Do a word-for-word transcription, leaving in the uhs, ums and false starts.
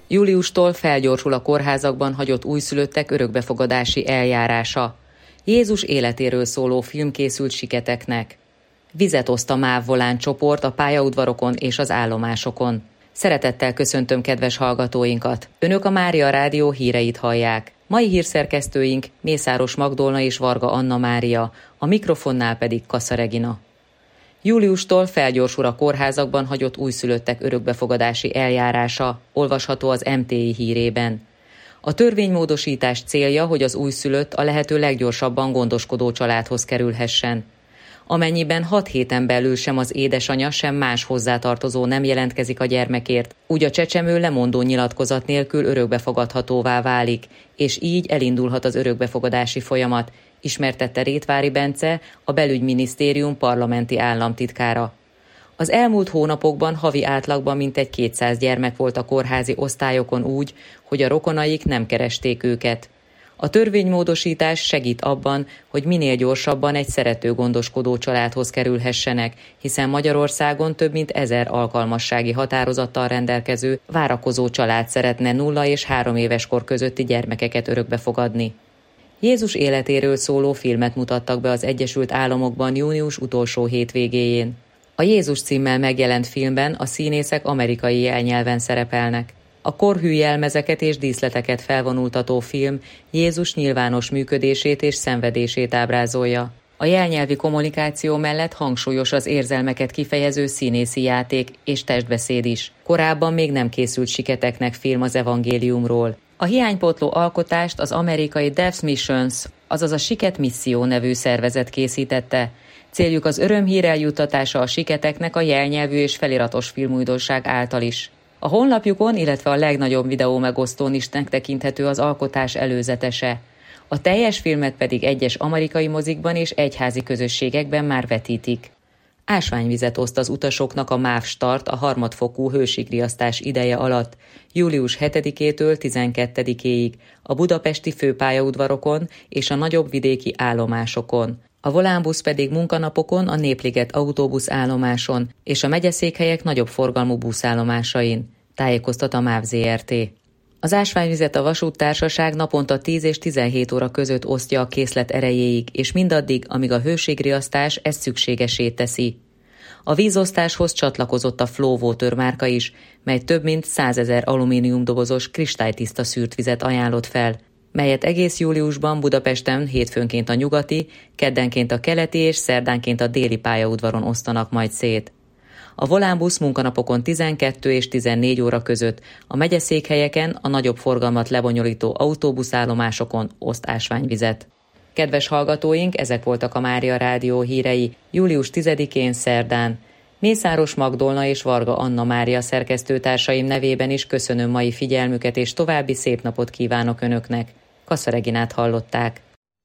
Júliustól felgyorsul a kórházakban hagyott újszülöttek örökbefogadási eljárása. Jézus életéről szóló film készült siketeknek. Vizet oszt a MÁV Volán csoport a pályaudvarokon és az állomásokon. Szeretettel köszöntöm kedves hallgatóinkat! Önök a Mária Rádió híreit hallják. Mai hírszerkesztőink Mészáros Magdolna és Varga Anna Mária, a mikrofonnál pedig Kassa Regina. Júliustól felgyorsul a kórházakban hagyott újszülöttek örökbefogadási eljárása, olvasható az em té i hírében. A törvénymódosítás célja, hogy az újszülött a lehető leggyorsabban gondoskodó családhoz kerülhessen. Amennyiben hat héten belül sem az édesanyja, sem más hozzátartozó nem jelentkezik a gyermekért, úgy a csecsemő lemondó nyilatkozat nélkül örökbefogadhatóvá válik, és így elindulhat az örökbefogadási folyamat, ismertette Rétvári Bence, a Belügyminisztérium parlamenti államtitkára. Az elmúlt hónapokban havi átlagban mintegy kétszáz gyermek volt a kórházi osztályokon úgy, hogy a rokonaik nem keresték őket. A törvénymódosítás segít abban, hogy minél gyorsabban egy szerető gondoskodó családhoz kerülhessenek, hiszen Magyarországon több mint ezer alkalmassági határozattal rendelkező, várakozó család szeretne nulla és három éves kor közötti gyermekeket örökbefogadni. Jézus életéről szóló filmet mutattak be az Egyesült Államokban június utolsó hétvégéjén. A Jézus címmel megjelent filmben a színészek amerikai jelnyelven szerepelnek. A korhű jelmezeket és díszleteket felvonultató film Jézus nyilvános működését és szenvedését ábrázolja. A jelnyelvi kommunikáció mellett hangsúlyos az érzelmeket kifejező színészi játék és testbeszéd is. Korábban még nem készült siketeknek film az evangéliumról. A hiánypótló alkotást az amerikai Deaf Missions, azaz a Siket Misszió nevű szervezet készítette. Céljuk az örömhír eljuttatása a siketeknek a jelnyelvű és feliratos filmújdonság által is. A honlapjukon, illetve a legnagyobb videó megosztón is tekinthető az alkotás előzetese. A teljes filmet pedig egyes amerikai mozikban és egyházi közösségekben már vetítik. Ásványvizet oszt az utasoknak a MÁV Start a harmadfokú hőségriasztás ideje alatt, július hetedikétől tizenkettedikéig a budapesti főpályaudvarokon és a nagyobb vidéki állomásokon. A Volánbusz pedig munkanapokon a Népliget autóbusz állomáson és a megyeszékhelyek nagyobb forgalmú buszállomásain, tájékoztat a MÁV zé er té. Az ásványvizet a vasúttársaság naponta tíz és tizenhét óra között osztja a készlet erejéig, és mindaddig, amíg a hőségriasztás ezt szükségessé teszi. A vízosztáshoz csatlakozott a Flow Water márka is, mely több mint százezer alumíniumdobozos kristálytiszta szűrt vizet ajánlott fel, melyet egész júliusban Budapesten hétfőnként a nyugati, keddenként a keleti és szerdánként a déli pályaudvaron osztanak majd szét. A Volánbusz munkanapokon tizenkettő és tizennégy óra között, a megyeszékhelyeken a nagyobb forgalmat lebonyolító autóbuszállomásokon oszt ásványvizet. Kedves hallgatóink, ezek voltak a Mária Rádió hírei július tizedikén szerdán. Mészáros Magdolna és Varga Anna Mária szerkesztőtársaim nevében is köszönöm mai figyelmüket és további szép napot kívánok Önöknek. Kassa Reginát hallották.